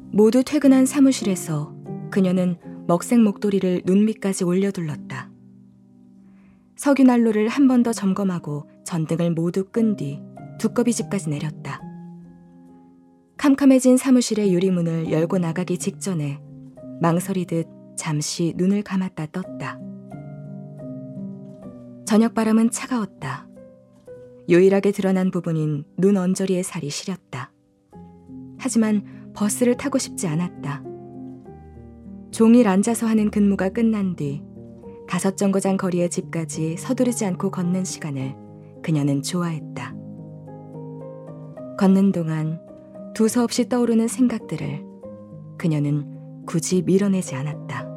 모두 퇴근한 사무실에서 그녀는 먹색 목도리를 눈 밑까지 올려둘렀다. 석유난로를 한 번 더 점검하고 전등을 모두 끈 뒤 두꺼비 집까지 내렸다. 캄캄해진 사무실의 유리문을 열고 나가기 직전에 망설이듯 잠시 눈을 감았다 떴다. 저녁바람은 차가웠다. 유일하게 드러난 부분인 눈 언저리의 살이 시렸다. 하지만 버스를 타고 싶지 않았다. 종일 앉아서 하는 근무가 끝난 뒤 5정거장 거리의 집까지 서두르지 않고 걷는 시간을 그녀는 좋아했다. 걷는 동안 두서없이 떠오르는 생각들을 그녀는 굳이 밀어내지 않았다.